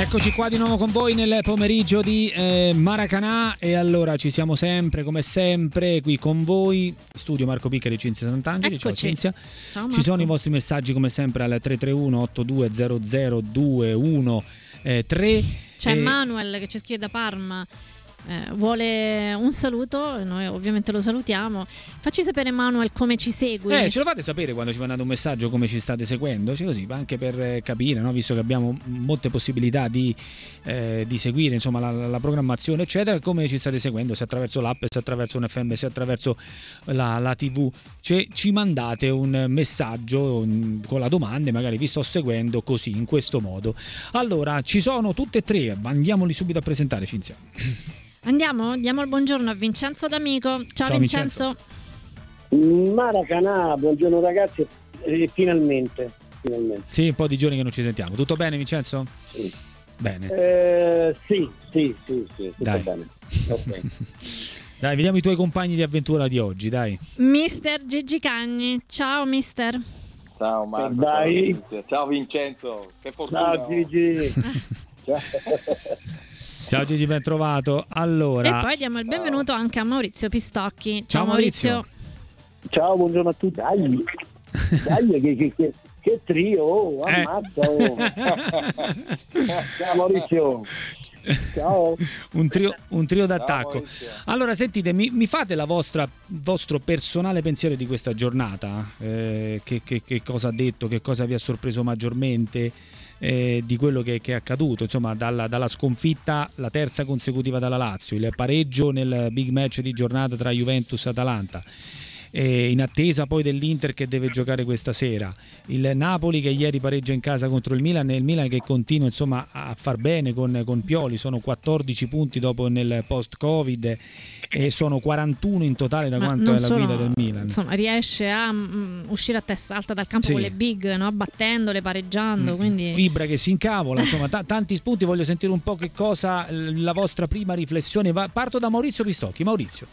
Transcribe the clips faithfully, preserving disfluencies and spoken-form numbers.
Eccoci qua di nuovo con voi nel pomeriggio di eh, Maracanã, e allora ci siamo sempre come sempre qui con voi, studio Marco Piccari, Cinzia Sant'Angeli. Ciao Cinzia. Ciao, ci sono i vostri messaggi come sempre al tre tre uno otto due zero zero due uno tre. C'è e... Manuel che ci scrive da Parma. Eh, vuole un saluto, noi ovviamente lo salutiamo. Facci sapere, Manuel, come ci segui. Eh, ce lo fate sapere quando ci mandate un messaggio come ci state seguendo, cioè così, anche per capire, no? Visto che abbiamo molte possibilità di, eh, di seguire insomma la, la programmazione eccetera, come ci state seguendo, se attraverso l'app, se attraverso un F M, se attraverso la, la tivù, cioè, ci mandate un messaggio un, con la domanda, magari vi sto seguendo così, in questo modo. Allora, ci sono tutte e tre, andiamoli subito a presentare, Cinzia. Andiamo? Diamo il buongiorno a Vincenzo D'Amico. Ciao, Ciao Vincenzo. Vincenzo. Maracanã, buongiorno ragazzi, e finalmente, finalmente. Sì, un po' di giorni che non ci sentiamo. Tutto bene, Vincenzo? Sì. Bene. Eh, sì, sì, sì, sì, tutto dai. bene. Okay. Dai, vediamo i tuoi compagni di avventura di oggi, dai. Mister Gigi Cagni. Ciao, mister. Ciao Marco. Dai. Ciao, ciao Vincenzo. Che fortuna. Ciao Gigi. Ciao. Ciao Gigi, ben trovato. Allora, e poi diamo il benvenuto anche a Maurizio Pistocchi. Ciao, Ciao Maurizio. Maurizio. Ciao, buongiorno a tutti. Dai, dai che, che, che, che trio, oh, Eh. ammazza. Oh. Ciao Maurizio. Ciao. un trio, un trio d'attacco. Ciao, Maurizio. Allora, sentite, mi, mi fate la vostra vostro personale pensiero di questa giornata? Eh, che, che, che cosa ha detto, che cosa vi ha sorpreso maggiormente? Eh, di quello che, che è accaduto, insomma, dalla, dalla sconfitta, la terza consecutiva dalla Lazio, il pareggio nel big match di giornata tra Juventus e Atalanta, eh, in attesa poi dell'Inter che deve giocare questa sera, il Napoli che ieri pareggia in casa contro il Milan, e il Milan che continua insomma a far bene con, con Pioli, sono quattordici punti dopo nel post-Covid e sono quarantuno in totale da Ma quanto non è la solo, guida del Milan. Insomma, riesce a mm, uscire a testa alta dal campo Sì. con le big, no? Battendole, pareggiando, Mm, quindi Ibra che si incavola, insomma, t- tanti spunti. Voglio sentire un po' che cosa, la vostra prima riflessione. Va- parto da Maurizio Pistocchi. Maurizio.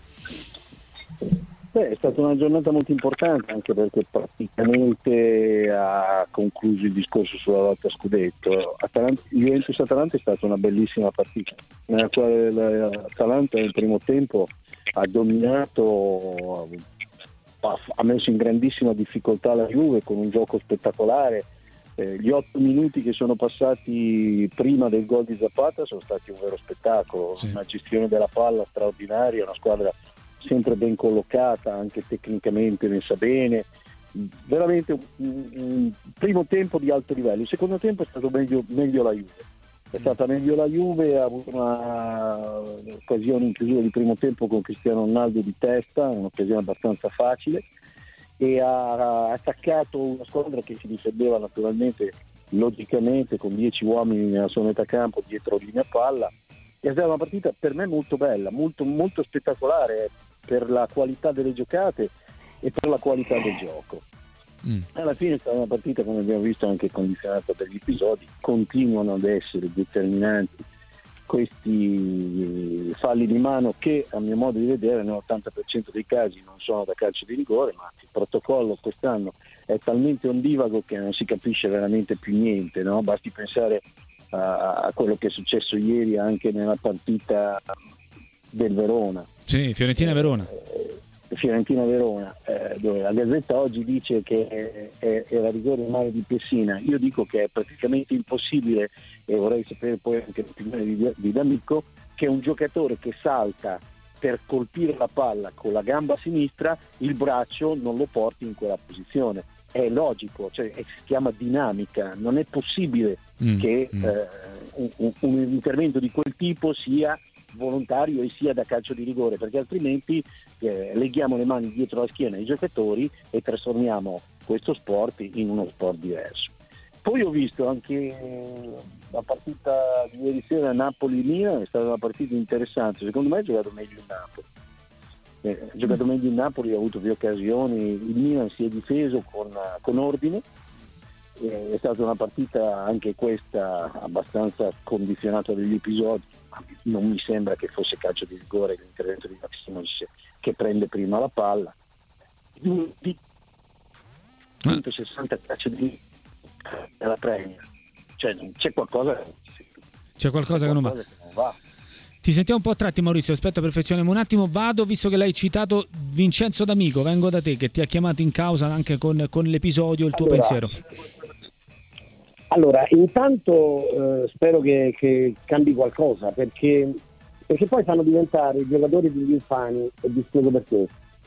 Beh, è stata una giornata molto importante, anche perché praticamente ha concluso il discorso sulla lotta a scudetto. Atalanta, Juventus-Atalanta è stata una bellissima partita, nella quale l'Atalanta nel primo tempo ha dominato, ha messo in grandissima difficoltà la Juve con un gioco spettacolare. Eh, gli otto minuti che sono passati prima del gol di Zapata sono stati un vero spettacolo, Sì. Una gestione della palla straordinaria, una squadra sempre ben collocata, anche tecnicamente messa bene, veramente un, un primo tempo di alto livello. Il secondo tempo è stato meglio, meglio la Juve, è stata meglio la Juve, ha avuto un'occasione in chiusura di primo tempo con Cristiano Ronaldo di testa, un'occasione abbastanza facile, e ha attaccato una squadra che si difendeva naturalmente, logicamente, con dieci uomini nella sua metà campo dietro linea palla. È stata una partita per me molto bella, molto, molto spettacolare per la qualità delle giocate e per la qualità del gioco. Mm. Alla fine è stata una partita, come abbiamo visto, anche condizionata dagli episodi. Continuano ad essere determinanti questi falli di mano che, a mio modo di vedere, nell'ottanta per cento dei casi non sono da calcio di rigore, ma il protocollo quest'anno è talmente ondivago che non si capisce veramente più niente, no? Basti pensare a quello che è successo ieri anche nella partita del Verona. Sì, Fiorentina-Verona. Eh, Fiorentina-Verona, eh, dove la Gazzetta oggi dice che è, è, era rigore in mano di Pessina. Io dico che è praticamente impossibile, e vorrei sapere poi anche l'opinione di, di D'Amico, che un giocatore che salta per colpire la palla con la gamba sinistra, il braccio non lo porti in quella posizione. È logico, cioè si chiama dinamica, non è possibile Mm, che mm. eh, un, un intervento di quel tipo sia volontario e sia da calcio di rigore, perché altrimenti eh, leghiamo le mani dietro la schiena ai giocatori e trasformiamo questo sport in uno sport diverso. Poi ho visto anche la partita di ieri sera Napoli-Milan, è stata una partita interessante, secondo me ha giocato meglio il Napoli. Eh, ha giocato meglio il Napoli, ha avuto più occasioni, il Milan si è difeso con, con ordine. Eh, è stata una partita anche questa abbastanza condizionata dagli episodi, ma non mi sembra che fosse calcio di rigore l'intervento di Maximovic che prende prima la palla. Di centosessanta calcio di della Premier, cioè c'è qualcosa C'è qualcosa, c'è che non va. Che non va. Ti sentiamo un po' a tratti, Maurizio, aspetta, perfezioniamo un attimo. Vado, visto che l'hai citato, Vincenzo D'Amico, vengo da te che ti ha chiamato in causa anche con, con l'episodio, il tuo allora, pensiero. Allora, intanto eh, spero che, che cambi qualcosa, perché, perché poi fanno diventare i giocatori degli infami, e vi spiego perché.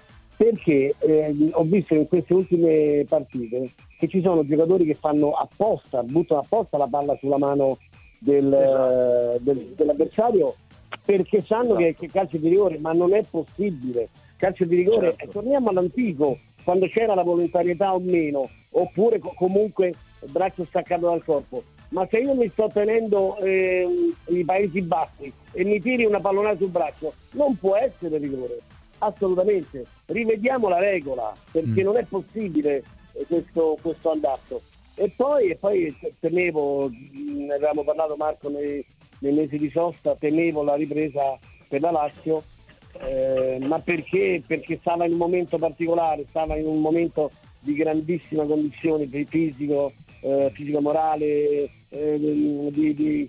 Perché eh, ho visto in queste ultime partite che ci sono giocatori che fanno apposta, buttano apposta la palla sulla mano del, esatto. del, dell'avversario, perché sanno esatto. che, che calcio di rigore, ma non è possibile. Calcio di rigore, certo. E torniamo all'antico, quando c'era la volontarietà o meno, oppure co- comunque braccio staccato dal corpo. Ma se io mi sto tenendo eh, i Paesi Bassi e mi tiri una pallonata sul braccio, non può essere rigore, assolutamente. Rivediamo la regola, perché mm. non è possibile eh, questo, questo andazzo. E poi, e poi temevo, ne avevamo parlato Marco nei, nei mesi di sosta, temevo la ripresa per la Lazio, eh, ma perché? Perché stava in un momento particolare, stava in un momento di grandissima condizione fisico, eh, fisico-morale, eh, di, di,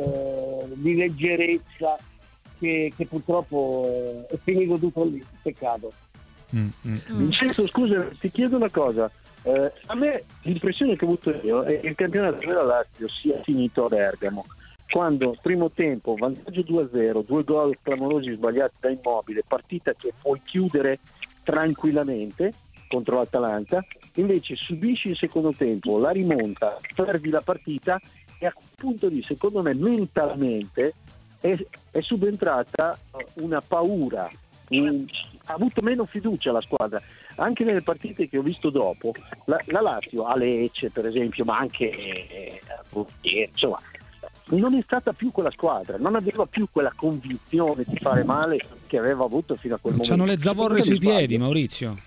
eh, di leggerezza, che, che purtroppo eh, è finito tutto lì, peccato. Mm, mm. Vincenzo, scusa, ti chiedo una cosa. Eh, a me l'impressione che ho avuto io è che il campionato della Lazio sia finito a Bergamo, quando primo tempo vantaggio due a zero, due gol clamorosi sbagliati da Immobile, partita che puoi chiudere tranquillamente contro l'Atalanta, invece subisci il secondo tempo, la rimonta, perdi la partita e a quel punto lì secondo me mentalmente è, è subentrata una paura, un, ha avuto meno fiducia la squadra. Anche nelle partite che ho visto dopo, la, la Lazio a Lecce per esempio, ma anche eh, insomma, non è stata più quella squadra, non aveva più quella convinzione di fare male che aveva avuto fino a quel momento. Hanno le zavorre sui piedi, Maurizio,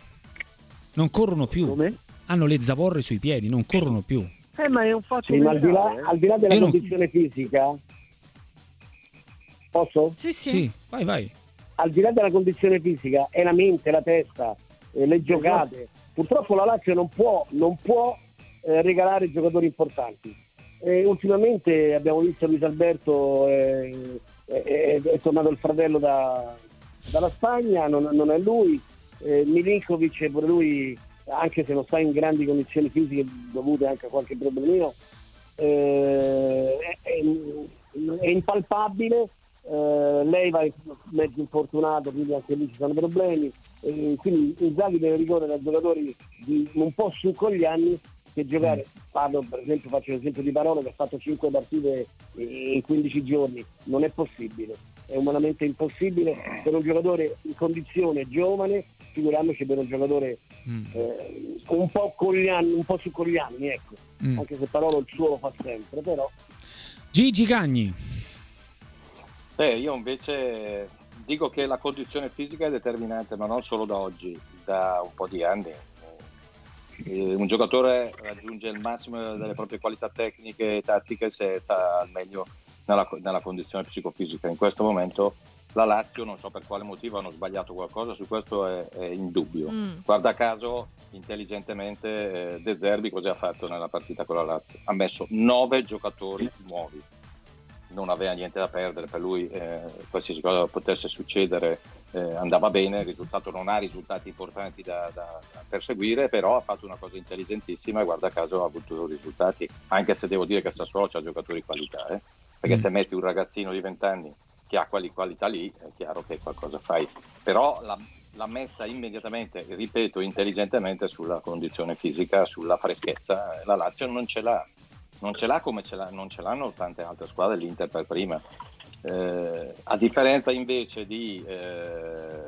non corrono più. Come? Hanno le zavorre sui piedi, non corrono più. Eh, ma è un fatto. Sì, ma al di là, eh. al di là della Io condizione non... fisica, posso? Sì, sì, sì, vai, vai. Al di là della condizione fisica è la mente, la testa, eh, le giocate. Purtroppo la Lazio non può, non può eh, regalare giocatori importanti. Eh, ultimamente abbiamo visto Luis Alberto, eh, eh, è tornato il fratello da, dalla Spagna, non, non è lui. Eh, Milinkovic pure lui, anche se non sta in grandi condizioni fisiche dovute anche a qualche problemino, eh, è, è impalpabile. Uh, lei va mezzo infortunato, quindi anche lì ci sono problemi, e quindi Inzaghi deve ricorrere a giocatori di un po' su con gli anni che giocare. Parlo per esempio, faccio l'esempio di Barolo che ha fatto cinque partite in quindici giorni, non è possibile, è umanamente impossibile per un giocatore in condizione giovane, figuriamoci per un giocatore mm. eh, un po' con gli anni, un po' su con gli anni, ecco, mm. anche se Parolo il suo lo fa sempre, però. Gigi Cagni. Eh, io invece dico che la condizione fisica è determinante, ma non solo da oggi, da un po' di anni. Eh, un giocatore raggiunge il massimo delle proprie qualità tecniche e tattiche se sta al meglio nella, nella condizione psicofisica. In questo momento la Lazio, non so per quale motivo, hanno sbagliato qualcosa, su questo è, è indubbio. Mm. Guarda caso, intelligentemente, eh, De Zerbi cosa ha fatto nella partita con la Lazio? Ha messo nove giocatori nuovi. Non aveva niente da perdere, per lui eh, qualsiasi cosa potesse succedere eh, andava bene, il risultato non ha risultati importanti da, da, da perseguire, però ha fatto una cosa intelligentissima e guarda caso ha avuto risultati, anche se devo dire che Sassuolo c'ha giocatori di qualità, eh? perché mm. se metti un ragazzino di venti anni che ha quelle qualità lì è chiaro che qualcosa fai, però la, l'ha messa immediatamente, ripeto, intelligentemente sulla condizione fisica, sulla freschezza. La Lazio non ce l'ha. Non ce l'ha come ce l'ha, non ce l'hanno tante altre squadre, l'Inter per prima. Eh, a differenza invece di eh,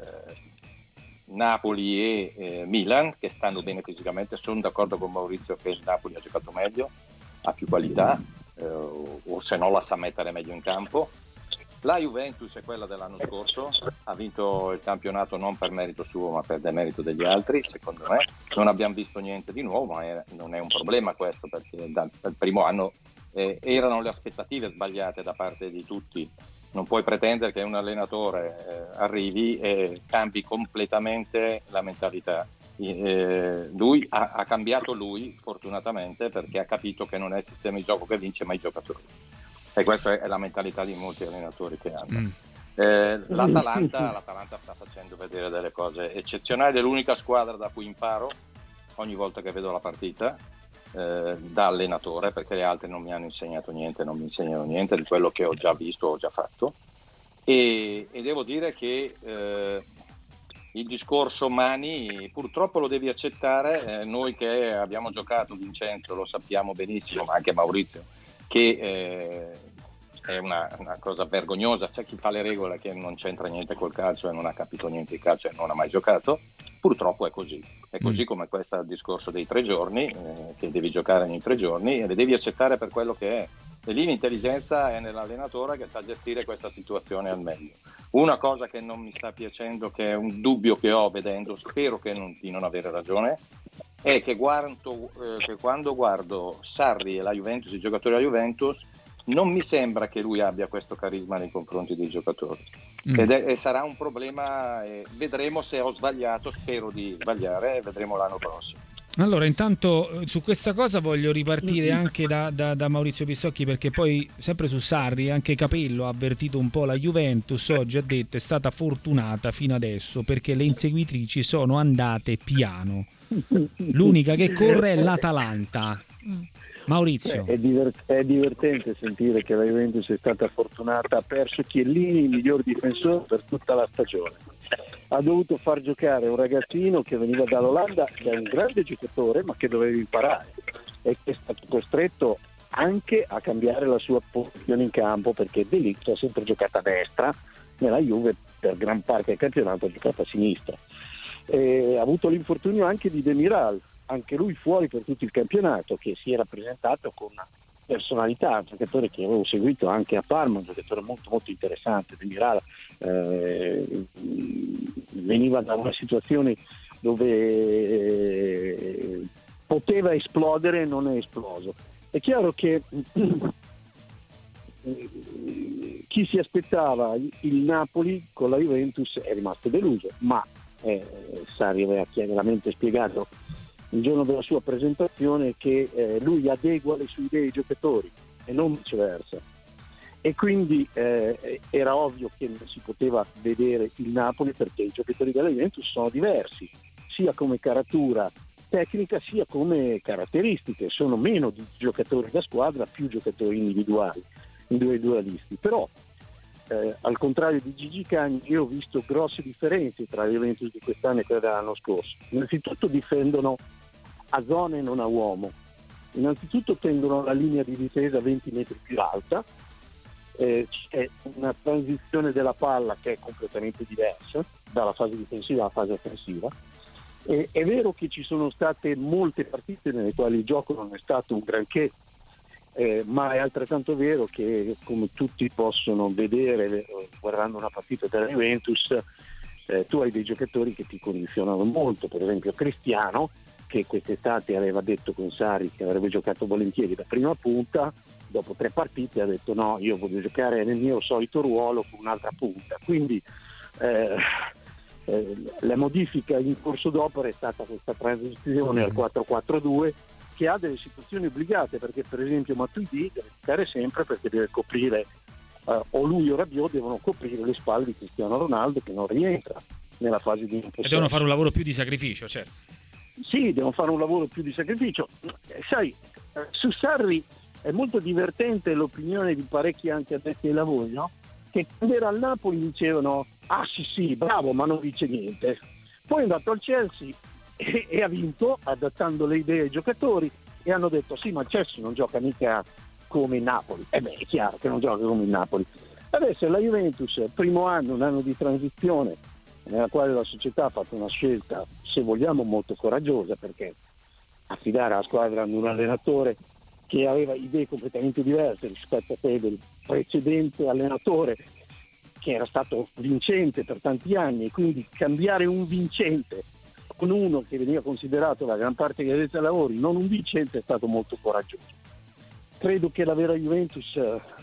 Napoli e eh, Milan, che stanno bene fisicamente, sono d'accordo con Maurizio che il Napoli ha giocato meglio, ha più qualità, eh, o, o se no la sa mettere meglio in campo. La Juventus è quella dell'anno scorso, ha vinto il campionato non per merito suo ma per demerito degli altri, secondo me. Non abbiamo visto niente di nuovo, ma è, non è un problema questo, perché dal, dal primo anno eh, erano le aspettative sbagliate da parte di tutti. Non puoi pretendere che un allenatore eh, arrivi e cambi completamente la mentalità. Eh, lui ha, ha cambiato lui, fortunatamente, perché ha capito che non è il sistema di gioco che vince, ma i giocatori. E questa è la mentalità di molti allenatori che hanno. Mm. Eh, l'Atalanta, l'Atalanta sta facendo vedere delle cose eccezionali, è l'unica squadra da cui imparo ogni volta che vedo la partita, eh, da allenatore, perché le altre non mi hanno insegnato niente, non mi insegnano niente di quello che ho già visto, ho già fatto, e, e devo dire che eh, il discorso Mani purtroppo lo devi accettare, eh, noi che abbiamo giocato, Vincenzo lo sappiamo benissimo, ma anche Maurizio, che eh, è una, una cosa vergognosa. C'è chi fa le regole che non c'entra niente col calcio e non ha capito niente di calcio e non ha mai giocato. Purtroppo è così, è così mm. come questo discorso dei tre giorni, eh, che devi giocare ogni tre giorni e le devi accettare per quello che è. E lì l'intelligenza è nell'allenatore che sa gestire questa situazione al meglio. Una cosa che non mi sta piacendo, che è un dubbio che ho vedendo, spero che non, di non avere ragione, è che, guardo, eh, che quando guardo Sarri e la Juventus, i giocatori della Juventus, non mi sembra che lui abbia questo carisma nei confronti dei giocatori. Mm. Ed è, e sarà un problema, e vedremo se ho sbagliato, spero di sbagliare, e vedremo l'anno prossimo. Allora, intanto su questa cosa voglio ripartire anche da, da, da Maurizio Pistocchi, perché poi sempre su Sarri anche Capello ha avvertito un po' la Juventus. Oggi ha detto è stata fortunata fino adesso perché le inseguitrici sono andate piano, l'unica che corre è l'Atalanta. Maurizio. È, divert- è divertente sentire che la Juventus è stata fortunata, ha perso Chiellini, il miglior difensore per tutta la stagione, ha dovuto far giocare un ragazzino che veniva dall'Olanda, che è un grande giocatore ma che doveva imparare, e che è stato costretto anche a cambiare la sua posizione in campo, perché De Ligt ha sempre giocato a destra, nella Juve per gran parte del campionato ha giocato a sinistra. E ha avuto l'infortunio anche di Demiral, anche lui fuori per tutto il campionato, che si era presentato con una personalità, un giocatore che avevo seguito anche a Parma, un giocatore molto molto interessante. Demiral eh, veniva da una situazione dove eh, poteva esplodere e non è esploso. È chiaro che chi si aspettava il Napoli con la Juventus è rimasto deluso, ma eh, Sarri aveva chiaramente spiegato il giorno della sua presentazione che eh, lui adegua le sue idee ai giocatori e non viceversa, e quindi eh, era ovvio che non si poteva vedere il Napoli, perché i giocatori della Juventus sono diversi sia come caratura tecnica sia come caratteristiche, sono meno di giocatori da squadra, più giocatori individuali, individualisti. Però eh, al contrario di Gigi Cagni, io ho visto grosse differenze tra la Juventus di quest'anno e quella dell'anno scorso. Innanzitutto difendono a zona e non a uomo, innanzitutto tendono la linea di difesa venti metri più alta, eh, c'è una transizione della palla che è completamente diversa dalla fase difensiva alla fase offensiva. E, è vero che ci sono state molte partite nelle quali il gioco non è stato un granché, eh, ma è altrettanto vero che, come tutti possono vedere eh, guardando una partita della Juventus, eh, tu hai dei giocatori che ti condizionano molto, per esempio Cristiano, che quest'estate aveva detto con Sarri che avrebbe giocato volentieri da prima punta, dopo tre partite ha detto no, io voglio giocare nel mio solito ruolo con un'altra punta. Quindi eh, eh, la modifica in corso d'opera è stata questa transizione al quattro quattro due, che ha delle situazioni obbligate, perché per esempio Matuidi deve giocare sempre perché deve coprire, eh, o lui o Rabiot devono coprire le spalle di Cristiano Ronaldo, che non rientra nella fase di impossibilità. E devono fare un lavoro più di sacrificio, certo. Sì, devono fare un lavoro più di sacrificio. Sai, su Sarri è molto divertente l'opinione di parecchi anche addetti ai lavori, no? Che quando era al Napoli dicevano ah sì sì, bravo, ma non dice niente. Poi è andato al Chelsea e, e ha vinto adattando le idee ai giocatori, e hanno detto sì, ma il Chelsea non gioca mica come il Napoli. E beh, è chiaro che non gioca come il Napoli. Adesso la Juventus, primo anno, un anno di transizione nella quale la società ha fatto una scelta, se vogliamo, molto coraggiosa, perché affidare la squadra ad un allenatore che aveva idee completamente diverse rispetto a quelle del precedente allenatore, che era stato vincente per tanti anni, e quindi cambiare un vincente con uno che veniva considerato da gran parte degli addetti ai lavori non un vincente è stato molto coraggioso. Credo che la vera Juventus,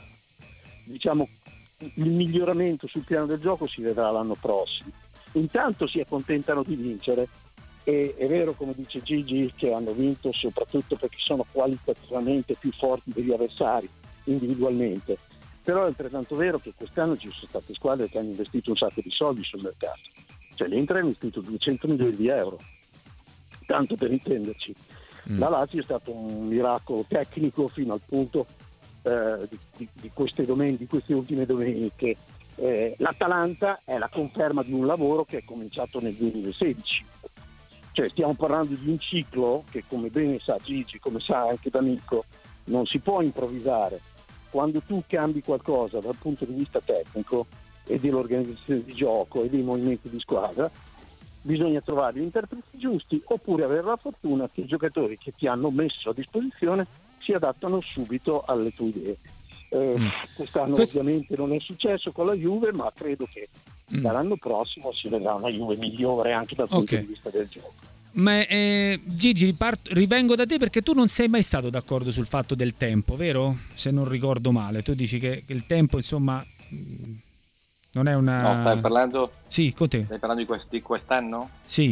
diciamo, il miglioramento sul piano del gioco si vedrà l'anno prossimo. Intanto si accontentano di vincere, e è vero, come dice Gigi, che hanno vinto soprattutto perché sono qualitativamente più forti degli avversari. individualmente, però è altrettanto vero che quest'anno ci sono state squadre che hanno investito un sacco di soldi sul mercato, cioè l'Inter ha investito duecento milioni di euro, tanto per intenderci. mm. La Lazio è stato un miracolo tecnico fino al punto eh, di, di, di queste domen- di queste ultime domeniche. Eh, L'Atalanta è la conferma di un lavoro che è cominciato nel duemilasedici, cioè stiamo parlando di un ciclo che, come bene sa Gigi, come sa anche D'Amico, non si può improvvisare. Quando tu cambi qualcosa dal punto di vista tecnico e dell'organizzazione di gioco e dei movimenti di squadra, bisogna trovare gli interpreti giusti oppure avere la fortuna che i giocatori che ti hanno messo a disposizione si adattano subito alle tue idee. Eh, mm. Quest'anno Questo... ovviamente non è successo con la Juve, ma credo che mm. dall'anno prossimo si vedrà una Juve migliore anche dal punto okay. di vista del gioco. Ma eh, Gigi, riparto, rivengo da te perché tu non sei mai stato d'accordo sul fatto del tempo, vero? Se non ricordo male, tu dici che, che il tempo, insomma, non è una... No, stai parlando... Sì, con te. Stai parlando di, quest- di quest'anno? Sì.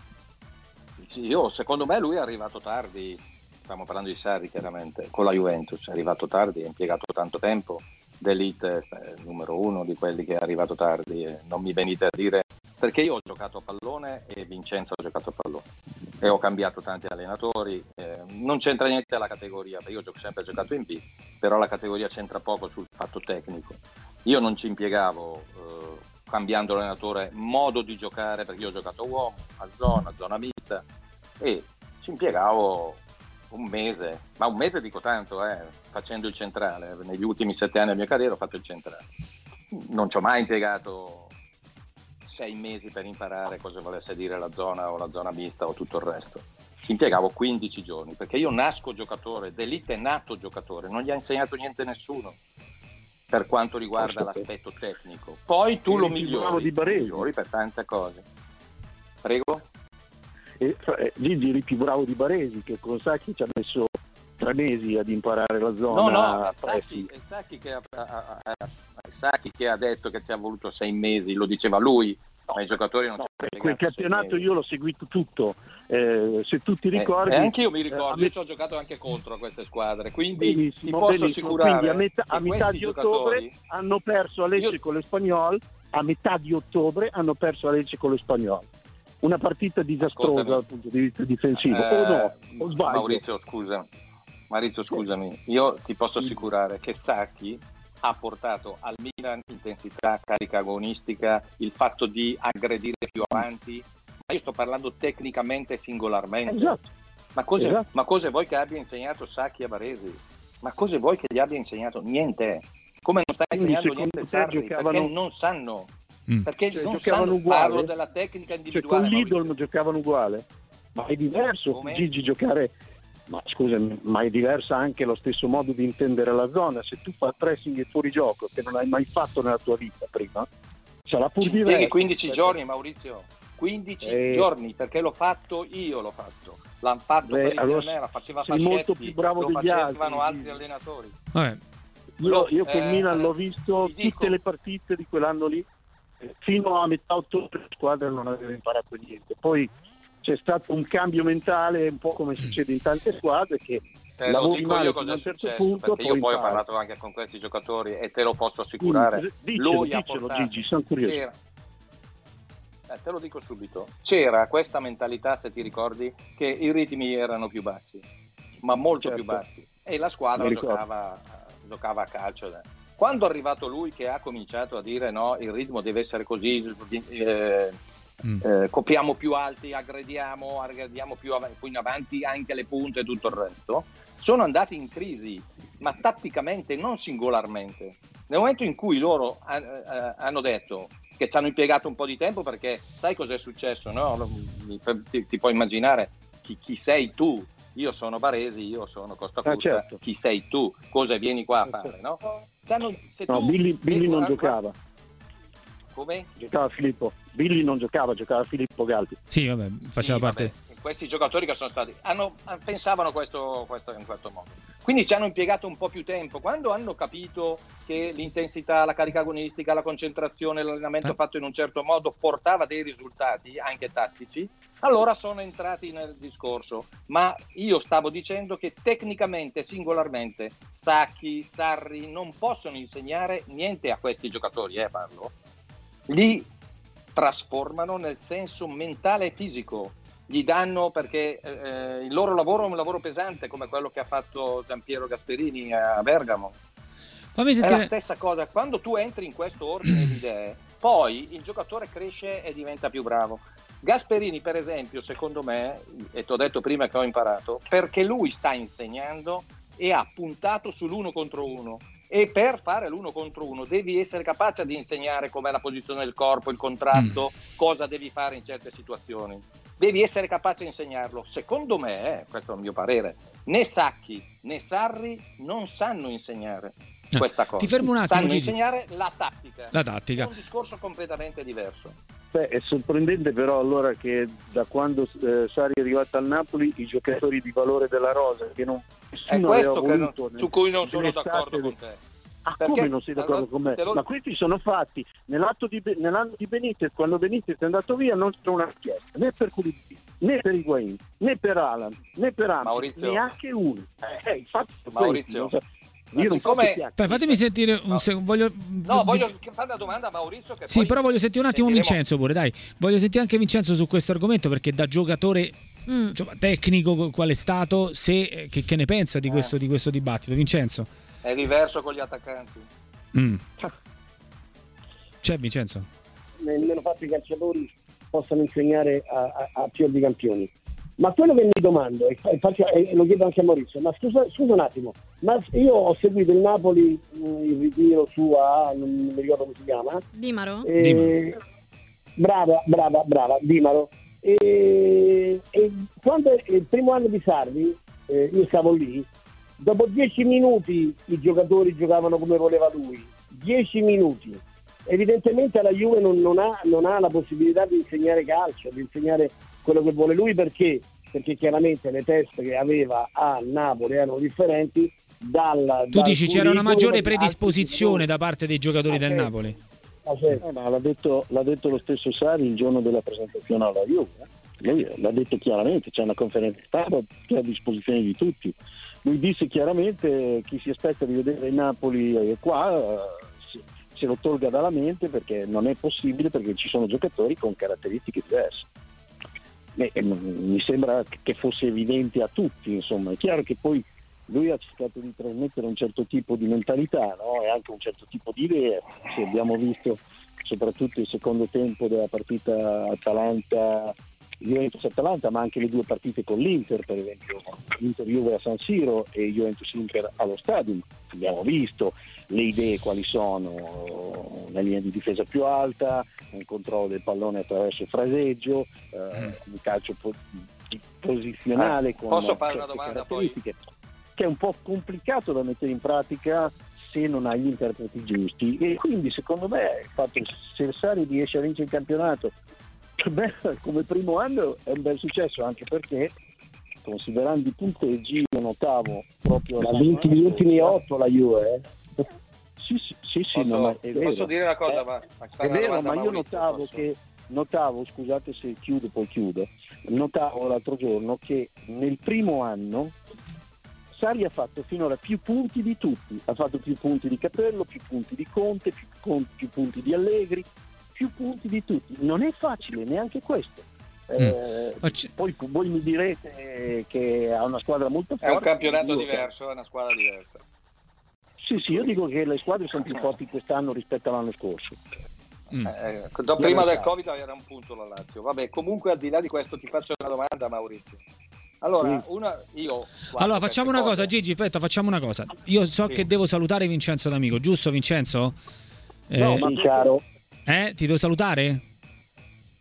Sì, io, secondo me lui è arrivato tardi, stiamo parlando di Sarri chiaramente, con la Juventus, è arrivato tardi, ha impiegato tanto tempo, d'elite eh, numero uno di quelli che è arrivato tardi, eh, non mi venite a dire... Perché io ho giocato a pallone e Vincenzo ha giocato a pallone e ho cambiato tanti allenatori, eh, non c'entra niente la categoria, perché io ho sempre giocato in B, però la categoria c'entra poco sul fatto tecnico. Io non ci impiegavo, eh, cambiando allenatore, modo di giocare, perché io ho giocato a uomo, a zona, a zona mista, e ci impiegavo un mese, ma un mese dico tanto, eh, facendo il centrale. Negli ultimi sette anni della mia carriera ho fatto il centrale. Non ci ho mai impiegato sei mesi per imparare cosa volesse dire la zona o la zona mista o tutto il resto. Ci impiegavo quindici giorni, perché io nasco giocatore, d'elite è nato giocatore, non gli ha insegnato niente nessuno per quanto riguarda l'aspetto tecnico. Poi tu lo migliori, di Baresi. migliori per tante cose. Prego? E, eh, Gigi, eri più bravo di Baresi, che con Sacchi ci ha messo tre mesi ad imparare la zona. No, no, è Sacchi, è Sacchi che ha, ha, ha, Sacchi che ha detto che ci ha voluto sei mesi, lo diceva lui, no, ma i giocatori non no, ci hanno quel campionato io l'ho seguito tutto, eh, se tu ti ricordi. Eh, anche io mi ricordo, eh, io ci ho giocato anche contro queste squadre, quindi benissimo, ti posso assicurare quindi a metà, a metà di giocatori... ottobre hanno perso a Lecce io... con l'Espagnol, a metà di ottobre hanno perso a Lecce con l'Espagnol. Una partita disastrosa Ascoltami. dal punto di vista difensivo, eh, o no? O sbaglio? Maurizio, scusa. Maurizio, scusami, io ti posso assicurare che Sacchi ha portato al Milan intensità, carica agonistica, il fatto di aggredire più avanti, ma io sto parlando tecnicamente e singolarmente. Esatto. Ma cosa, esatto. ma cosa vuoi che abbia insegnato Sacchi a Baresi? Ma cosa vuoi che gli abbia insegnato? Niente. Come non sta insegnando niente Sarri? Giocavano... Perché non sanno. Mm. Perché cioè, non giocavano sanno, uguale. Parlo della tecnica individuale. Cioè, con l'Idol non giocavano uguale, ma è diverso. Come? Gigi giocare... Ma scusami, ma è diversa anche lo stesso modo di intendere la zona. Se tu fai pressing e fuori gioco che non hai mai fatto nella tua vita prima, sarà pur Ci diverso. quindici perché... giorni, Maurizio, quindici eh... giorni, perché l'ho fatto io, l'ho fatto. L'hanno fatto Beh, per allora, la faceva sei Fascetti, molto più bravo lo degli facevano altri, altri allenatori. Vabbè. Io, io col eh, Milan l'ho visto tutte dico, le partite di quell'anno lì, fino a metà ottobre la squadra non aveva imparato niente. Poi c'è stato un cambio mentale, un po' come succede in tante squadre, che eh, lavori dico male io fino cosa a è un certo successo, punto. Perché io poi ho parlato anche con questi giocatori e te lo posso assicurare. Quindi, dicelo, Lui dicelo, ha portato, Gigi, sono curioso. C'era, eh, te lo dico subito, c'era questa mentalità, se ti ricordi, che i ritmi erano più bassi, ma molto certo. più bassi, e la squadra giocava, giocava a calcio. Quando è arrivato lui che ha cominciato a dire no, il ritmo deve essere così, eh, mm. eh, copriamo più alti, aggrediamo, aggrediamo più, av- più in avanti anche le punte e tutto il resto, sono andati in crisi, ma tatticamente, non singolarmente. Nel momento in cui loro ha, eh, hanno detto che ci hanno impiegato un po' di tempo, perché sai cos'è successo, no? Ti, ti puoi immaginare chi, chi sei tu. Io sono Baresi, io sono Costacurta, ah, certo. Chi sei tu? Cosa vieni qua a fare, no? Sanno, se no tu Billy, Billy non giocava. Come? Giocava Filippo. Billy non giocava, giocava Filippo Galti. Sì, vabbè, faceva sì, parte. Vabbè. Questi giocatori che sono stati hanno, pensavano questo, questo in questo modo. Quindi ci hanno impiegato un po' più tempo. Quando hanno capito che l'intensità, la carica agonistica, la concentrazione, l'allenamento fatto in un certo modo portava dei risultati, anche tattici, allora sono entrati nel discorso. Ma io stavo dicendo che tecnicamente, singolarmente, Sacchi, Sarri non possono insegnare niente a questi giocatori, eh, parlo. Li trasformano nel senso mentale e fisico. Gli danno, perché eh, il loro lavoro è un lavoro pesante, come quello che ha fatto Giampiero Gasperini a Bergamo. Fammi È sentire... la stessa cosa. Quando tu entri in questo ordine di idee, poi il giocatore cresce e diventa più bravo. Gasperini, per esempio, secondo me, e ti ho detto prima che ho imparato, perché lui sta insegnando e ha puntato sull'uno contro uno. E per fare l'uno contro uno devi essere capace di insegnare com'è la posizione del corpo, il contrasto, mm. cosa devi fare in certe situazioni. Devi essere capace di insegnarlo. Secondo me, eh, questo è il mio parere, né Sacchi né Sarri non sanno insegnare no, questa cosa. Ti fermo un attimo. Sanno Gigi. insegnare la tattica. La tattica. È un discorso completamente diverso. Beh, è sorprendente però allora che da quando eh, Sarri è arrivato al Napoli i giocatori di valore della rosa che non è questo che non, voluto, su cui non sono estate, d'accordo con te. Ah, Perché, come non sei d'accordo allora, con me? lo... Ma questi sono fatti nell'atto di, nell'anno di Benitez, quando Benitez è andato via non c'è una richiesta né per Koulibaly, né per Higuain, né per Alan, né per Ampi, neanche uno. Eh, infatti, Maurizio, questi, io non siccome... so fatemi sentire un no. secondo. Voglio... No, voglio fare una domanda a Maurizio. Che sì, poi però voglio sentire un attimo sentiremo... Vincenzo pure, dai. Voglio sentire anche Vincenzo su questo argomento, perché da giocatore mm. insomma, tecnico qual è stato, se, che, che ne pensa di, eh. questo, di questo dibattito, Vincenzo? È diverso con gli attaccanti. Mm. C'è Vincenzo? Nemmeno fatto i calciatori possano insegnare a, a, a fior di campioni. Ma quello che mi domando, e, faccio, e lo chiedo anche a Maurizio, ma scusa, scusa un attimo, ma io ho seguito il Napoli, il ritiro su a, non mi ricordo come si chiama. Dimaro? E, Dimaro. Brava, brava, brava, Dimaro. E, e quando il primo anno di Sarri, eh, io stavo lì, dopo dieci minuti i giocatori giocavano come voleva lui, dieci minuti. Evidentemente la Juve non, non, ha, non ha la possibilità di insegnare calcio, di insegnare quello che vuole lui, perché perché chiaramente le teste che aveva a Napoli erano differenti. Dalla, tu dal dici c'era una maggiore predisposizione altri... da parte dei giocatori ah, del certo. Napoli? Ah, certo. eh, ma l'ha detto, l'ha detto lo stesso Sarri il giorno della presentazione alla Juve. Lui l'ha detto chiaramente, c'è una conferenza stampa che è a disposizione di tutti. Lui disse chiaramente chi si aspetta di vedere il Napoli qua se lo tolga dalla mente, perché non è possibile, perché ci sono giocatori con caratteristiche diverse. E, e, mi sembra che fosse evidente a tutti, insomma. È chiaro che poi lui ha cercato di trasmettere un certo tipo di mentalità, no? E anche un certo tipo di idee. Se abbiamo visto soprattutto il secondo tempo della partita Atalanta Juventus-Atalanta, ma anche le due partite con l'Inter, per esempio Inter-Juve a San Siro e Juventus-Inter allo Stadium, abbiamo visto le idee quali sono: una linea di difesa più alta, un controllo del pallone attraverso il fraseggio, eh, un calcio po- posizionale ah, con posso fare una domanda poi? Che è un po' complicato da mettere in pratica se non hai gli interpreti giusti, e quindi secondo me il fatto che se Sarri riesce a vincere il campionato, beh, come primo anno è un bel successo, anche perché considerando i punteggi io notavo proprio ha vinto gli ultimi otto la Juve, eh? Sì, sì, sì, sì, posso, no, ma è vero. Posso dire una cosa? Eh, ma, è vero, ma io Maurizio, notavo posso? che notavo, scusate se chiudo poi chiudo, notavo l'altro giorno che nel primo anno Sarri ha fatto finora più punti di tutti, ha fatto più punti di Capello, più punti di Conte, più, con, più punti di Allegri, più punti di tutti. Non è facile neanche questo. Eh, mm. Poi voi mi direte che ha una squadra molto forte. È un campionato io, diverso, è una squadra diversa. Sì, sì, io dico che le squadre sono più forti quest'anno rispetto all'anno scorso. Mm. Eh, prima del Covid era un punto la Lazio. Vabbè, comunque al di là di questo ti faccio una domanda, Maurizio. Allora, una, io allora facciamo una cose. cosa, Gigi, aspetta, facciamo una cosa. Io so sì. che devo salutare Vincenzo D'Amico, giusto Vincenzo? No, eh, ma chiaro. Eh, ti devo salutare?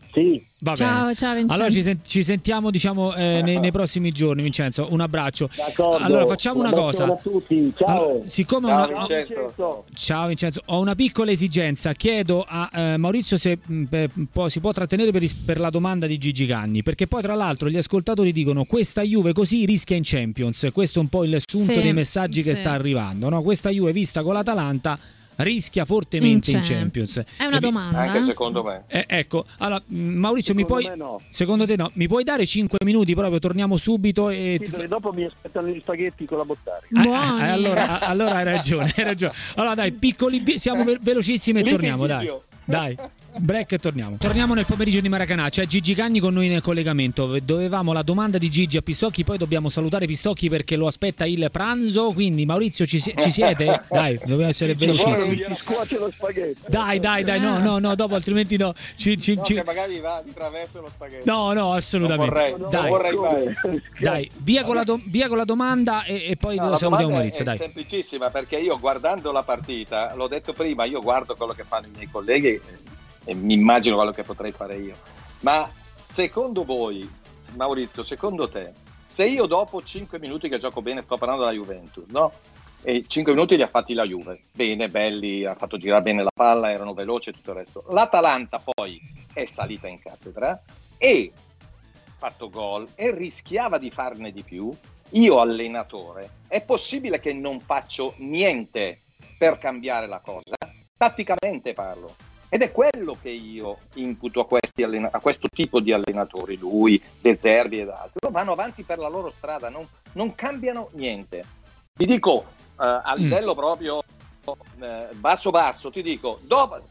Sì. Va Ciao, bene. ciao Vincenzo. Allora ci, sen- ci sentiamo diciamo eh, nei, nei prossimi giorni, Vincenzo. Un abbraccio. D'accordo. Allora facciamo Un una abbraccio cosa. a tutti. Ciao. Allora, siccome Ciao, una- Vincenzo. Ciao Vincenzo, ho una piccola esigenza, chiedo a eh, Maurizio se mh, per- può- si può trattenere per, is- per la domanda di Gigi Cagni, perché poi tra l'altro gli ascoltatori dicono questa Juve così rischia in Champions, questo è un po' il sunto Sì, dei messaggi che sì. sta arrivando, no? Questa Juve vista con l'Atalanta rischia fortemente in, In Champions. Champions. È una E vi- domanda. Anche eh? secondo me. eh, ecco, allora mh, Maurizio Secondo mi puoi me no. secondo te no, mi puoi dare cinque minuti proprio, torniamo subito e Sì, ti- perché dopo mi aspettano gli spaghetti con la Bottari. Ah, Buoni. eh, eh, allora, allora hai ragione, hai ragione. Allora dai, piccoli vi- siamo ve- velocissimi e Lì torniamo, ti dai. invidio. Dai. Break e torniamo. Torniamo nel pomeriggio di Maracanã. C'è Gigi Cagni con noi nel collegamento. Dovevamo la domanda di Gigi a Pistocchi, poi dobbiamo salutare Pistocchi perché lo aspetta il pranzo. Quindi Maurizio ci, si- ci siete? Dai, dobbiamo essere Vuole velocissimi. mi scuoce lo spaghetto. Dai, dai, dai, no, no, no, dopo altrimenti no. Ci, ci- No, ci- che magari va di traverso lo spaghetto. No, no, assolutamente. Non vorrei, non Dai, vorrei mai. dai, via con la, do- via con la domanda e, e poi No, lo la salutiamo domanda Maurizio, è dai. semplicissima, perché io guardando la partita, l'ho detto prima, io guardo quello che fanno i miei colleghi e, e mi immagino quello che potrei fare io. Ma secondo voi, Maurizio, secondo te, se io dopo cinque minuti che gioco bene, sto parlando della Juventus, no? E cinque minuti li ha fatti la Juve, bene, belli, ha fatto girare bene la palla, erano veloci e tutto il resto. L'Atalanta poi è salita in cattedra e fatto gol e rischiava di farne di più. Io allenatore, è possibile che non faccio niente per cambiare la cosa? Tatticamente parlo. Ed è quello che io imputo a, questi allena- a questo tipo di allenatori, lui, De Zerbi ed altri. Loro vanno avanti per la loro strada, non, non cambiano niente. Ti dico, eh, a livello proprio eh, basso basso, ti dico, dopo,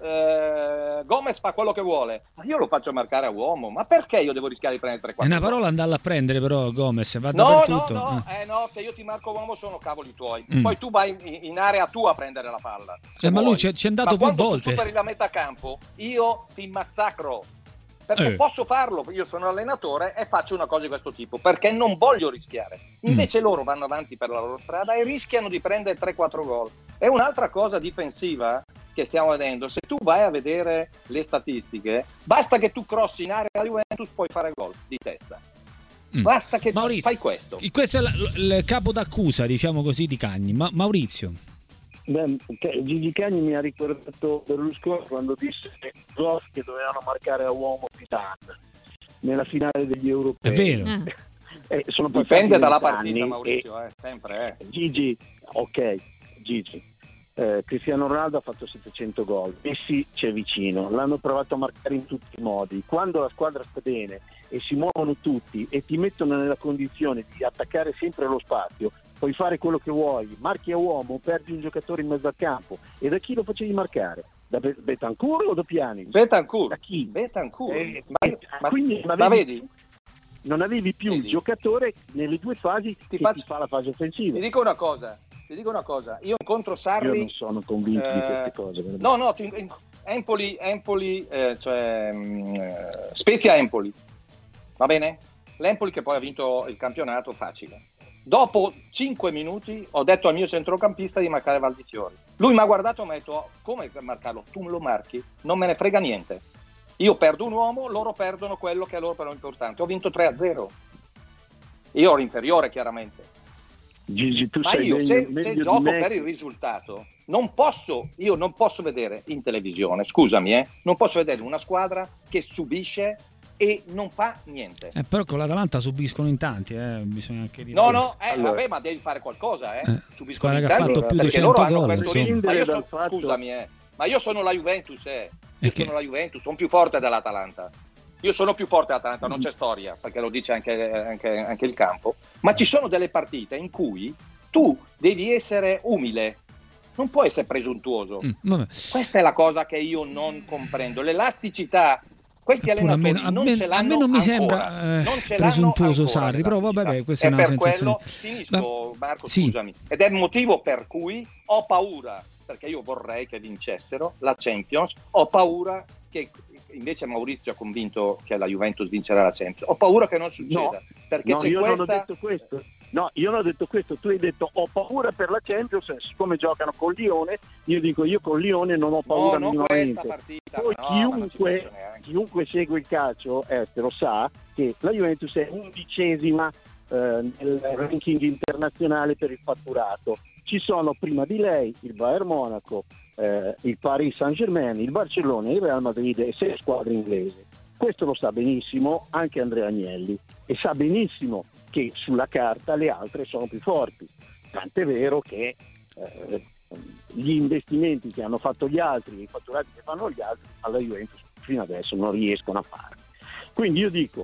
eh, Gomez fa quello che vuole, ma io lo faccio marcare a uomo, ma perché io devo rischiare di prendere tre È quattro? una parola andarla a prendere però Gomez, va No, no, dappertutto. no, Eh. eh, no, se io ti marco uomo sono cavoli tuoi. Mm. Poi tu vai in, in area tua a prendere la palla. se Eh, ma lui vuoi. ci- ci è andato Ma più quando volte. tu superi la metà campo, io ti massacro. Perché Eh. posso farlo, io sono allenatore e faccio una cosa di questo tipo, perché non voglio rischiare. Mm. Invece loro vanno avanti per la loro strada e rischiano di prendere tre quattro gol. E un'altra cosa difensiva che stiamo vedendo, se tu vai a vedere le statistiche, basta che tu crossi in area la Juventus, puoi fare gol di testa. Mm. Basta che Maurizio, fai questo. Questo è la- il capo d'accusa, diciamo così, di Cagni. Ma Maurizio. Beh, che- Gigi Cagni mi ha ricordato Berlusconi quando disse gol che dovevano marcare a uomo Zidane nella finale degli europei. È vero. Eh. Eh, sono passati Dipende dalla vent'anni partita, e- Maurizio, eh, sempre. Eh. Gigi, ok, Gigi. Eh, Cristiano Ronaldo ha fatto settecento gol, Messi c'è vicino, l'hanno provato a marcare in tutti i modi. Quando la squadra sta bene e si muovono tutti e ti mettono nella condizione di attaccare sempre lo spazio, puoi fare quello che vuoi, marchi a uomo, perdi un giocatore in mezzo al campo. E da chi lo facevi marcare? Da Be- Betancourt o da Pjanic? Betancourt, Da chi? Betancourt. Eh, ma, ma- quindi non ma avevi, vedi, non avevi più Vedi? il giocatore nelle due fasi che faccio- ti fa la fase offensiva. ti dico una cosa, ti dico una cosa, io incontro Io Sarri. non sono convinto di eh, queste cose. veramente. No, no, ti- in- Empoli, Empoli, eh, cioè mh, eh, Spezia Empoli, va bene? L'Empoli che poi ha vinto il campionato facile. Dopo cinque minuti ho detto al mio centrocampista di marcare Valdichiori. Lui mi ha guardato e mi ha detto: "Oh, come marcarlo? Tu lo marchi? Non me ne frega niente. Io perdo un uomo, loro perdono quello che è loro però importante. Ho vinto tre a zero. Io ero inferiore chiaramente. Gigi, tu Ma sei io meglio- se, meglio se di gioco me. per il risultato non posso, io non posso vedere in televisione, scusami, eh, non posso vedere una squadra che subisce e non fa niente. Eh, però con l'Atalanta subiscono in tanti, eh, bisogna anche dire. No, no, eh, Allora. vabbè, ma devi fare qualcosa, eh. Eh, Subiscono squadra in che ha tanti, fatto più di perché cento loro hanno gol, questo insomma. ritmo. Ma io Dal so- fatto- scusami, eh, ma io sono la Juventus, eh. Io E che- sono la Juventus, sono più forte dell'Atalanta. Io sono più forte dell'Atalanta, non c'è storia, perché lo dice anche, anche, anche il campo. Ma ci sono delle partite in cui tu devi essere umile, non puoi essere presuntuoso. Mm, vabbè. Questa è la cosa che io non comprendo. L'elasticità, questi Eppure a me- allenatori a non me- ce a l'hanno me non mi ancora. sembra, eh, non ce presuntuoso l'hanno ancora Sarri, però vabbè, l'elasticità. questa è E una per sensazione. quello, finisco Marco, Sì. scusami, ed è il motivo per cui ho paura, perché io vorrei che vincessero la Champions, ho paura che invece Maurizio ha convinto che la Juventus vincerà la Champions, ho paura che non succeda, No, perché no, c'è io non ho questa detto questo. No, io non ho detto questo, tu hai detto ho paura per la Champions, siccome giocano con Lione, io dico io con Lione non ho paura no, minimamente. Partita, Poi no, chiunque, chiunque segue il calcio estero sa che la Juventus è undicesima eh, nel ranking internazionale per il fatturato. Ci sono prima di lei il Bayern Monaco, eh, il Paris Saint-Germain, il Barcellona, il Real Madrid e sei squadre inglesi. Questo lo sa benissimo anche Andrea Agnelli e sa benissimo che sulla carta le altre sono più forti, tant'è vero che eh, gli investimenti che hanno fatto gli altri, i fatturati che fanno gli altri, alla Juventus fino adesso non riescono a fare. Quindi io dico,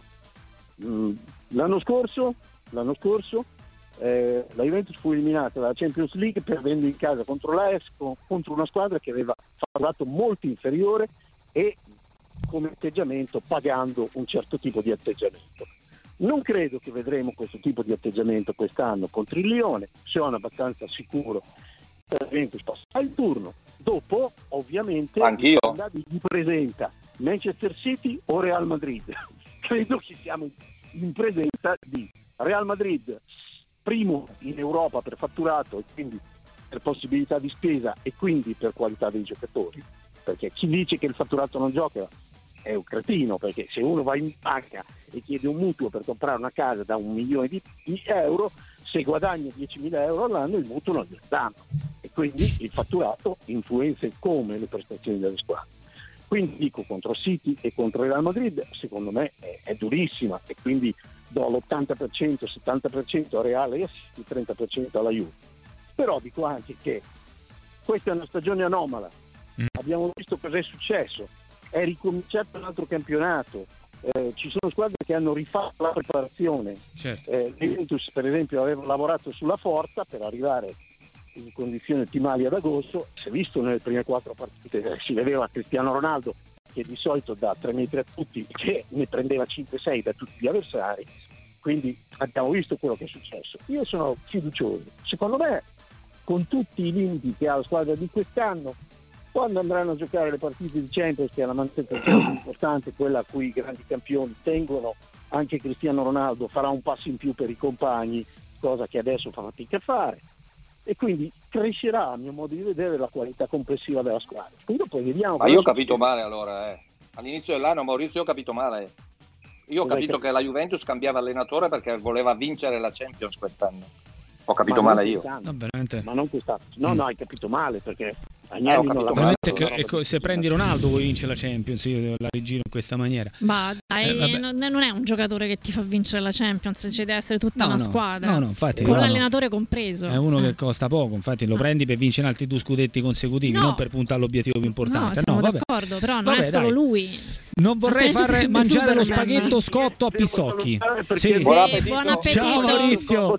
mh, l'anno scorso, l'anno scorso eh, la Juventus fu eliminata dalla Champions League perdendo in casa contro l'A S contro una squadra che aveva fatturato molto inferiore e come atteggiamento pagando un certo tipo di atteggiamento. Non credo che vedremo questo tipo di atteggiamento quest'anno contro il Lione, sono abbastanza sicuro che la Juventus passerà il turno. Dopo, ovviamente, anch'io gli presenta Manchester City o Real Madrid. Credo che siamo in presenza di Real Madrid, primo in Europa per fatturato e quindi per possibilità di spesa e quindi per qualità dei giocatori, perché chi dice che il fatturato non gioca è un cretino, perché se uno va in banca e chiede un mutuo per comprare una casa da un milione di, di euro, se guadagna diecimila euro all'anno il mutuo non gli danno e quindi il fatturato influenza come le prestazioni delle squadre. Quindi dico contro City e contro Real Madrid secondo me è, è durissima e quindi do l'ottanta per cento, settanta per cento a Real e a City, trenta per cento alla Juve. Però dico anche che questa è una stagione anomala, mm. abbiamo visto cosa è successo, è ricominciato un altro campionato, eh, ci sono squadre che hanno rifatto la preparazione, certo. eh, Juventus per esempio aveva lavorato sulla forza per arrivare in condizioni ottimali ad agosto, si è visto nelle prime quattro partite, eh, si vedeva Cristiano Ronaldo che di solito da tre metri a tutti, che ne prendeva cinque sei da tutti gli avversari, quindi abbiamo visto quello che è successo. Io sono fiducioso, secondo me con tutti i limiti che ha la squadra di quest'anno, quando andranno a giocare le partite di Champions, che è la manifestazione più importante, quella a cui i grandi campioni tengono, anche Cristiano Ronaldo farà un passo in più per i compagni, cosa che adesso fa fatica a fare, e quindi crescerà, a mio modo di vedere, la qualità complessiva della squadra. Quindi poi vediamo. Ma io ho capito male allora, eh. all'inizio dell'anno, Maurizio, io ho capito male. Io ho capito che la Juventus cambiava allenatore perché voleva vincere la Champions quest'anno. Ho capito ma male io. No, veramente. Ma non quest'anno. No, mm. no, hai capito male perché Agnelli eh, non l'ha veramente fatto, che, ecco, se prendi Ronaldo vuoi vincere la Champions, io la rigiro in questa maniera. Ma dai, eh, non, non è un giocatore che ti fa vincere la Champions, ci deve essere tutta no, una no, squadra. No, no, infatti, con no, l'allenatore compreso. È uno eh. che costa poco, infatti lo prendi per vincere altri due scudetti consecutivi, no. non per puntare all'obiettivo più importante. No, siamo no, vabbè. d'accordo, però non vabbè, è solo dai. lui. Non vorrei Altrimenti far sarebbe mangiare lo Superman. spaghetto scotto a Pistocchi. Sì. Sì. Buon appetito. Buon appetito. Ciao Maurizio.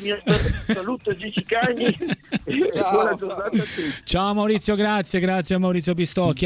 Saluto Gigi Cagni e buona giornata a tutti. Ciao Maurizio, grazie, grazie a Maurizio Pistocchi.